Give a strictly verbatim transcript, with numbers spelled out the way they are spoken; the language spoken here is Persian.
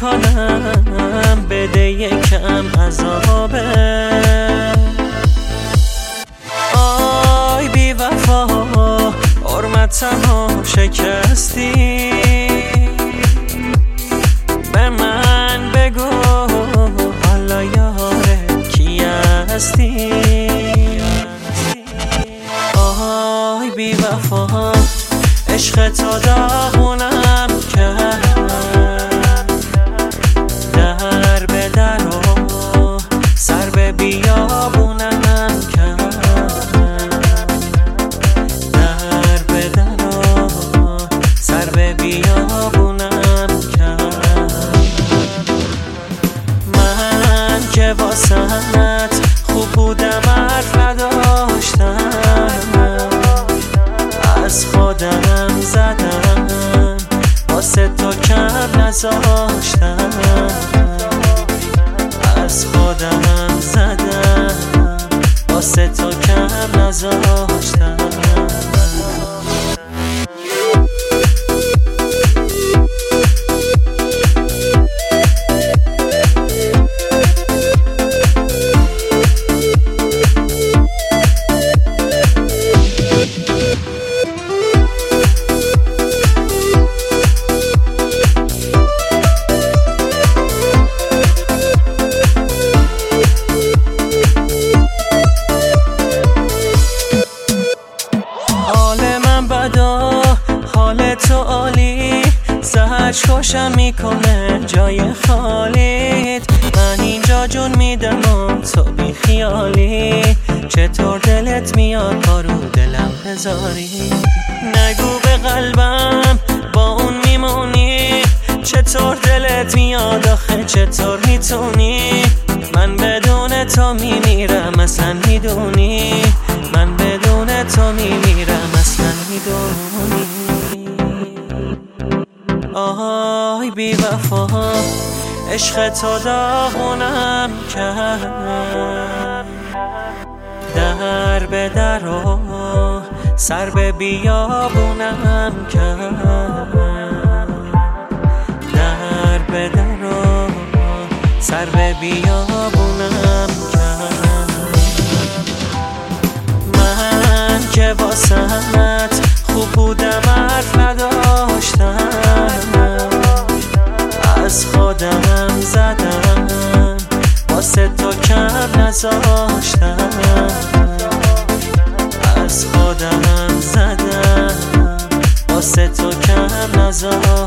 میکنم بده یکم عذابه. آی بی وفا حرمتمو شکستی، به من بگو حالا یاره کی هستی. آی بی وفا عشق تو داغونم کرد، در به در و سر به بیابونم کرد، در به در و سر به بیابونم کرد. من که واسهت خوب بودم حرف نداشتم، از خودم زدم واسه تو کم نذاشتم، از خودم زدم واسه تو کم نذاشتم. حال تو عالی، زهرش خوشم میکنه جای خالیت. من اینجا جون میدم و تو بی خیالی، چطور دلت میاد پارو دلم بذاری. نگو به قلبم با اون میمونی، چطور دلت میاد آخه چطور میتونی. من بدون تو میمیرم اصلا میدونی، من بدون تو میمیرم اصلا میدونی. آهای بی وفا عشق تو داغونم کرد، در به در و سر به بیابونم کرد، در به در و سر به بیابونم کرد. من که واسهت خوب بودم حرف نداشتم، از خودم زدم واسه تو کم نذاشتم، از خودم زدم واسه تو کم نذاشتم.